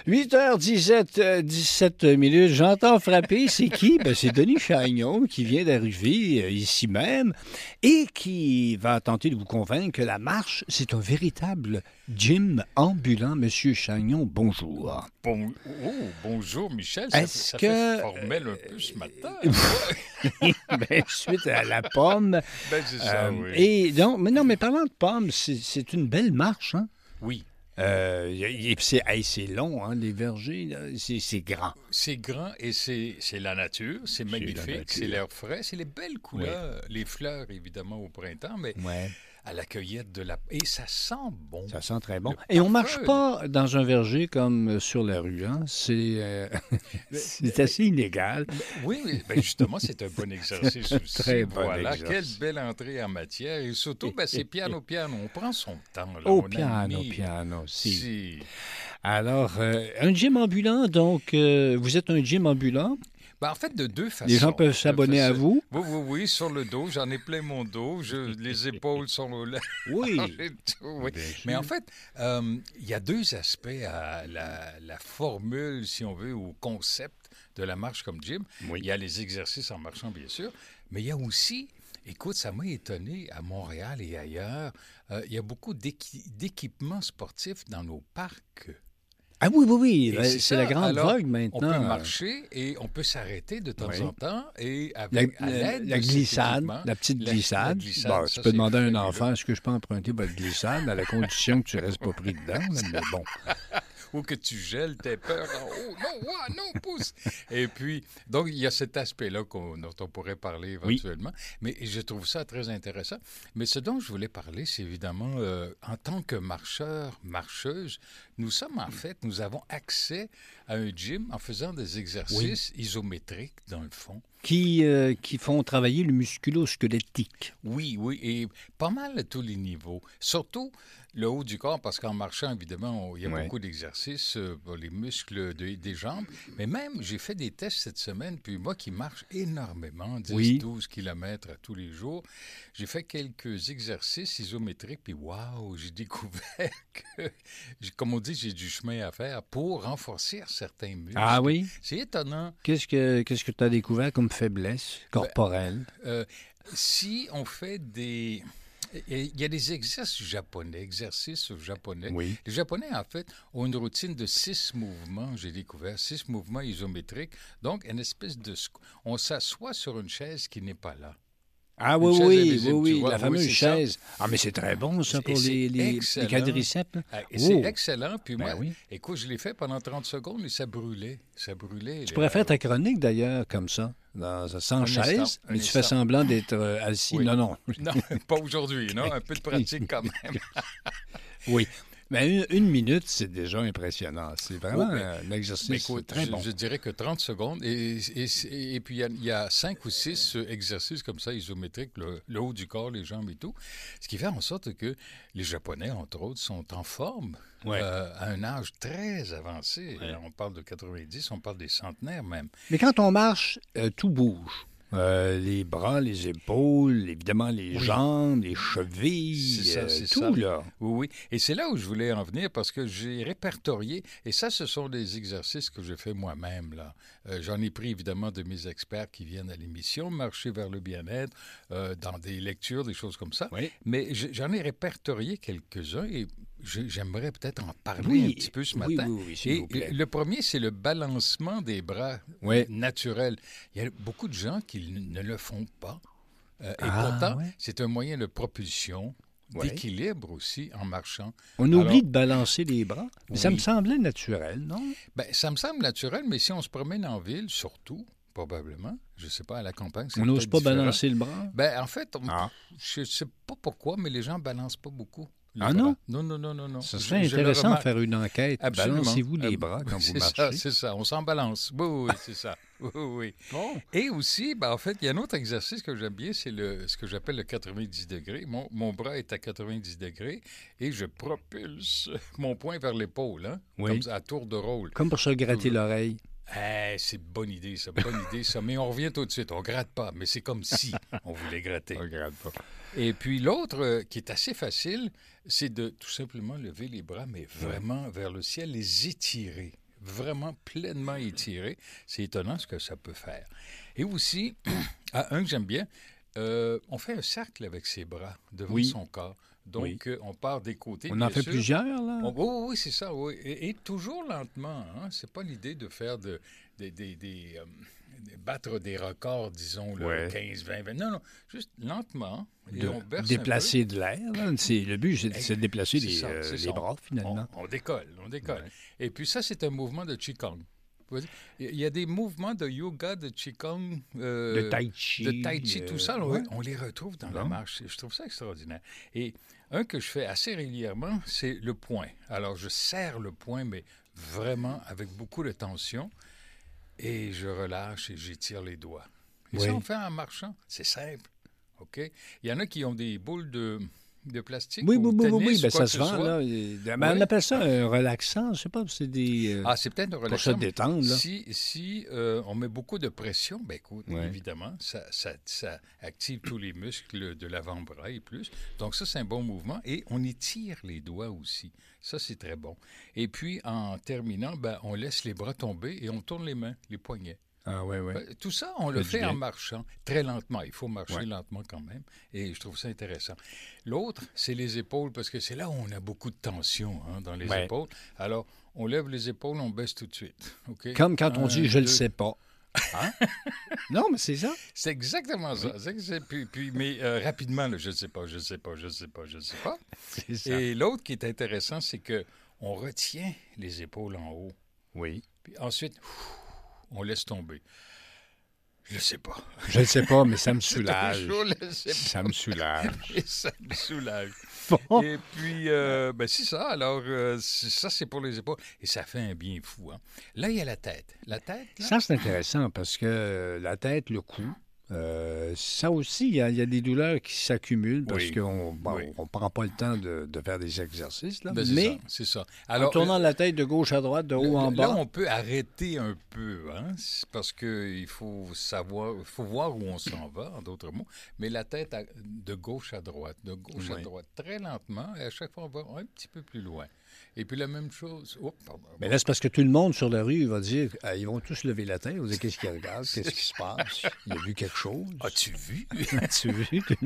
17 minutes. J'entends frapper. C'est qui? Ben, c'est Denis Chagnon qui vient d'arriver ici même et qui va tenter de vous convaincre que la marche, c'est un véritable gym ambulant. Monsieur Chagnon, bonjour. Bonjour, Michel. Est-ce ça que... fait formel un peu ce matin. Ben, suite à la pomme. Ben, c'est ça, oui. Et donc, mais parlant de pommes, c'est une belle marche, hein? Oui. C'est long, hein, les vergers, là. C'est grand. C'est grand et c'est la nature, c'est magnifique, c'est l'air frais, c'est les belles couleurs, les fleurs, évidemment, au printemps, mais à la cueillette de la... Et ça sent bon. Ça sent très bon. Et on ne marche pas dans un verger comme sur la rue, hein? C'est assez inégal. Oui, justement, c'est un bon exercice aussi. Très bon exercice. Quelle belle entrée en matière. Et surtout, c'est piano. On prend son temps. Là. Piano, si. Alors, un gym ambulant, donc, vous êtes un gym ambulant? En fait, de deux façons. Les gens peuvent s'abonner à vous? Oui, sur le dos. J'en ai plein mon dos. Les épaules sont là. Oui. Oui. Mais en fait, il y a deux aspects à la formule, si on veut, au concept de la marche comme gym. Oui. Il y a les exercices en marchant, bien sûr, mais il y a aussi... Écoute, ça m'a étonné à Montréal et ailleurs. Il y a beaucoup d'équipements sportifs dans nos parcs. Ah oui. C'est la grande vogue maintenant. On peut marcher et on peut s'arrêter de temps en temps et avec la glissade, la petite glissade. Bon, tu peux demander à un enfant, est-ce que je peux emprunter votre glissade à la condition que tu ne restes pas pris dedans, mais bon. Ou que tu gèles tes peurs en haut. Non, pousse! Et puis, donc, il y a cet aspect-là dont on pourrait parler éventuellement. Oui. Mais je trouve ça très intéressant. Mais ce dont je voulais parler, c'est évidemment, en tant que marcheurs, marcheuses, nous avons accès à un gym en faisant des exercices isométriques, dans le fond. Qui font travailler le musculo-squelettique. Oui, et pas mal à tous les niveaux. Surtout le haut du corps, parce qu'en marchant, évidemment, il y a beaucoup d'exercices pour les muscles des jambes. Mais même, j'ai fait des tests cette semaine, puis moi qui marche énormément, 10-12 kilomètres à tous les jours, j'ai fait quelques exercices isométriques, puis waouh, j'ai découvert que, comme on dit, j'ai du chemin à faire pour renforcer certains muscles. Ah oui? C'est étonnant. Qu'est-ce que tu as découvert comme faiblesse corporelle? Si on fait des... Il y a des exercices japonais. Oui. Les Japonais, en fait, ont une routine de 6 mouvements, j'ai découvert, 6 mouvements isométriques. Donc, une espèce de... On s'assoit sur une chaise qui n'est pas là. Ah oui, la fameuse chaise. Ah, mais c'est très bon, ça, pour les quadriceps. C'est excellent. Puis moi, écoute, je l'ai fait pendant 30 secondes et ça brûlait. Tu pourrais faire ta chronique, d'ailleurs, comme ça, sans chaise, mais tu fais semblant d'être assis. Oui. Non, pas aujourd'hui, non? Un peu de pratique quand même. Oui. Mais une minute, c'est déjà impressionnant. C'est vraiment un exercice très bon. Je dirais que 30 secondes. Et puis, il y a 5 ou 6 exercices comme ça, isométriques, le haut du corps, les jambes et tout. Ce qui fait en sorte que les Japonais, entre autres, sont en forme à un âge très avancé. Ouais. On parle de 90, on parle des centenaires même. Mais quand on marche, tout bouge. Les bras, les épaules, évidemment les jambes, les chevilles, c'est tout, là. Oui. Et c'est là où je voulais en venir parce que j'ai répertorié, et ça, ce sont des exercices que j'ai fait moi-même, là. J'en ai pris, évidemment, de mes experts qui viennent à l'émission, Marcher vers le bien-être, dans des lectures, des choses comme ça. Oui. Mais j'en ai répertorié quelques-uns et j'aimerais peut-être en parler un petit peu ce matin. Oui, s'il vous plaît. Et le premier, c'est le balancement des bras naturel. Il y a beaucoup de gens qui ne le font pas. Et pourtant, c'est un moyen de propulsion, d'équilibre aussi en marchant. On oublie de balancer les bras. Mais ça me semblait naturel, non? Ça me semble naturel, mais si on se promène en ville, surtout, probablement, je ne sais pas, à la campagne, c'est on n'ose pas balancer le bras? En fait, je ne sais pas pourquoi, mais les gens ne balancent pas beaucoup. Non? Non. Ça serait intéressant de faire une enquête. Absolument. Balancez-vous les bras quand vous marchez. C'est ça, on s'en balance. Oui, c'est ça. Oui. Bon. Et aussi, en fait, il y a un autre exercice que j'aime bien, c'est ce que j'appelle le 90 degrés. Mon bras est à 90 degrés et je propulse mon poing vers l'épaule, comme à tour de rôle. Comme pour se gratter l'oreille. C'est une bonne idée, ça. Mais on revient tout de suite. On gratte pas, mais c'est comme si on voulait gratter. On gratte pas. Et puis l'autre, qui est assez facile, c'est de tout simplement lever les bras, mais vraiment vers le ciel, les étirer vraiment pleinement étiré. C'est étonnant ce que ça peut faire. Et aussi, un que j'aime bien, on fait un cercle avec ses bras devant son corps. Donc, on part des côtés. On en fait plusieurs, là? Oui, c'est ça, oui. Et toujours lentement. Hein? C'est pas l'idée de faire battre des records, disons, là, 15, 20, 20. Non, juste lentement. Et on berce déplacer de l'air. Le but, c'est de déplacer les bras, finalement. On décolle. Ouais. Et puis ça, c'est un mouvement de Qigong. Il y a des mouvements de yoga, de Qigong, de Tai Chi, tout ça. On les retrouve dans la marche. Je trouve ça extraordinaire. Et un que je fais assez régulièrement, c'est le poing. Alors, je serre le poing, mais vraiment avec beaucoup de tension. Et je relâche et j'étire les doigts. Et ça, on fait en marchant. C'est simple. OK? Il y en a qui ont des boules de plastique oui, ça se vend, là. On appelle ça un relaxant, je sais pas, c'est des... c'est peut-être un relaxant. Pour se détendre, là. Si on met beaucoup de pression, bien écoute, évidemment, ça active tous les muscles de l'avant-bras et plus. Donc ça, c'est un bon mouvement. Et on étire les doigts aussi. Ça, c'est très bon. Et puis, en terminant, on laisse les bras tomber et on tourne les mains, les poignets. Ah oui. Tout ça, on le fait en marchant, très lentement. Il faut marcher lentement quand même, et je trouve ça intéressant. L'autre, c'est les épaules, parce que c'est là où on a beaucoup de tension dans les épaules. Alors, on lève les épaules, on baisse tout de suite. Okay? Comme quand on dit « je ne le sais pas ». Hein? Non, mais c'est ça. C'est exactement ça. Mais rapidement, je ne sais pas. C'est ça. Et l'autre qui est intéressant, c'est qu'on retient les épaules en haut. Oui. Puis ensuite... on laisse tomber. Je ne sais pas. Je ne sais pas, mais ça me soulage. Ça me soulage. Et ça me soulage. Bon. Et puis, c'est ça. Alors, ça, c'est pour les épaules. Et ça fait un bien fou. Hein. Là, il y a la tête. La tête, là... Ça, c'est intéressant parce que la tête, le cou, ça aussi, il y a des douleurs qui s'accumulent parce qu'on ne prend pas le temps de faire des exercices. Là. Mais c'est ça. Alors, en tournant la tête de gauche à droite, de haut en bas... Là, on peut arrêter un peu, parce qu'il faut voir où on s'en va, en d'autres mots. Mais la tête de gauche à droite, très lentement, et à chaque fois, on va un petit peu plus loin. Et puis la même chose... Mais là, c'est parce que tout le monde sur la rue va dire... ils vont tous lever la tête, ils vont dire qu'est-ce qu'ils regardent, qu'est-ce qui se passe, il a vu quelque chose. As-tu vu? As-tu vu? Tout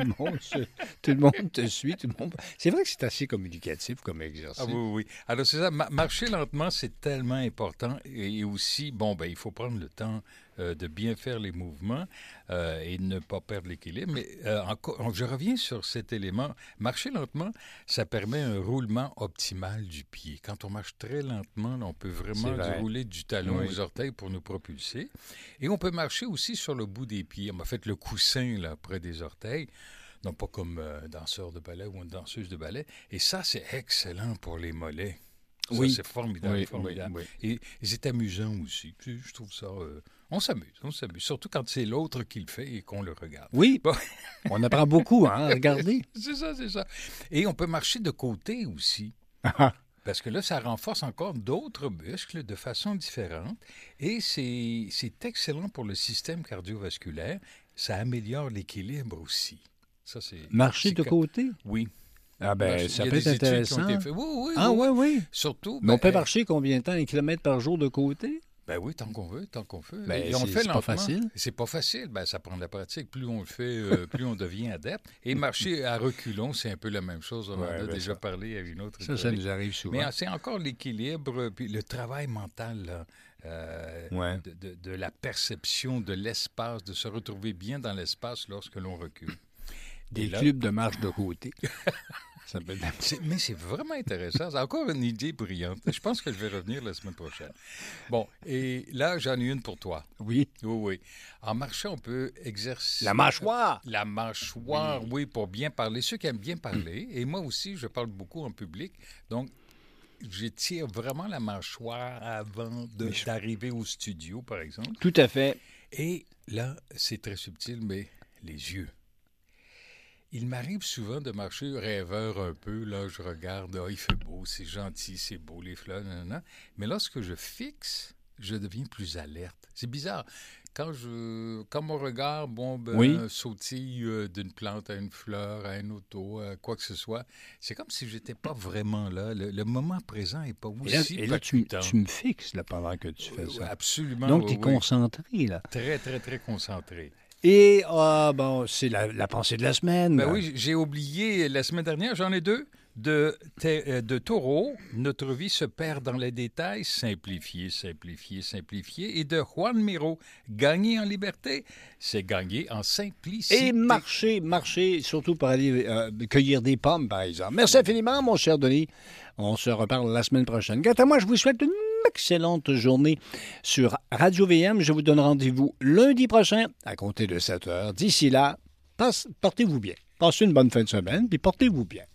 le monde te suit, tout le monde... C'est vrai que c'est assez communicatif comme exercice. Ah oui. Alors c'est ça, marcher lentement, c'est tellement important. Et aussi, il faut prendre le temps de bien faire les mouvements et ne pas perdre l'équilibre. Mais je reviens sur cet élément. Marcher lentement, ça permet un roulement optimal du pied. Quand on marche très lentement, on peut vraiment rouler du talon aux orteils pour nous propulser. Et on peut marcher aussi sur le bout des pieds. On a fait le coussin là, près des orteils. Non pas comme un danseur de ballet ou une danseuse de ballet. Et ça, c'est excellent pour les mollets. Ça, c'est formidable. Oui. Et c'est amusant aussi. Puis, je trouve ça... On s'amuse. Surtout quand c'est l'autre qui le fait et qu'on le regarde. Oui, on apprend beaucoup à regarder. C'est ça. Et on peut marcher de côté aussi. Parce que là, ça renforce encore d'autres muscles de façon différente. Et c'est excellent pour le système cardiovasculaire. Ça améliore l'équilibre aussi. Ça, marcher de côté? Oui. Ah ça peut être intéressant. Oui. Surtout... Mais on peut marcher combien de temps? 1 kilomètre par jour de côté? Ben oui, tant qu'on veut. Et on le fait lentement. Pas facile? C'est pas facile. Ça prend de la pratique. Plus on le fait, plus on devient adepte. Et marcher à reculons, c'est un peu la même chose. On en a déjà parlé à une autre. Ça nous arrive souvent. Mais c'est encore l'équilibre, puis le travail mental, là, de la perception de l'espace, de se retrouver bien dans l'espace lorsque l'on recule. Des clubs de marche de côté. Mais c'est vraiment intéressant. C'est encore une idée brillante. Je pense que je vais revenir la semaine prochaine. Bon, et là, j'en ai une pour toi. Oui. En marchant, on peut exercer... La mâchoire! La mâchoire, oui, pour bien parler. Ceux qui aiment bien parler, et moi aussi, je parle beaucoup en public, donc j'étire vraiment la mâchoire avant d'arriver au studio, par exemple. Tout à fait. Et là, c'est très subtil, mais les yeux. Il m'arrive souvent de marcher rêveur un peu. Là, je regarde, il fait beau, c'est gentil, c'est beau, les fleurs, nanana. Mais lorsque je fixe, je deviens plus alerte. C'est bizarre. quand mon regard sautille d'une plante à une fleur, à un auto, à quoi que ce soit, c'est comme si j'étais pas vraiment là. Le moment présent n'est pas aussi palpitant. Tu me fixes là, pendant que tu fais ça. Absolument. Donc, tu es concentré, là. Très, très, très concentré. Et, c'est la pensée de la semaine. Ben oui, j'ai oublié la semaine dernière, j'en ai deux. De Taureau, notre vie se perd dans les détails, simplifier, simplifier, simplifier. Et de Juan Miro, gagner en liberté, c'est gagner en simplicité. Et marcher, surtout pour aller cueillir des pommes, par exemple. Merci infiniment, mon cher Denis. On se reparle la semaine prochaine. Quant à moi, je vous souhaite une excellente journée sur Radio VM. Je vous donne rendez-vous lundi prochain à compter de 7 heures. D'ici là, portez-vous bien. Passez une bonne fin de semaine, puis portez-vous bien.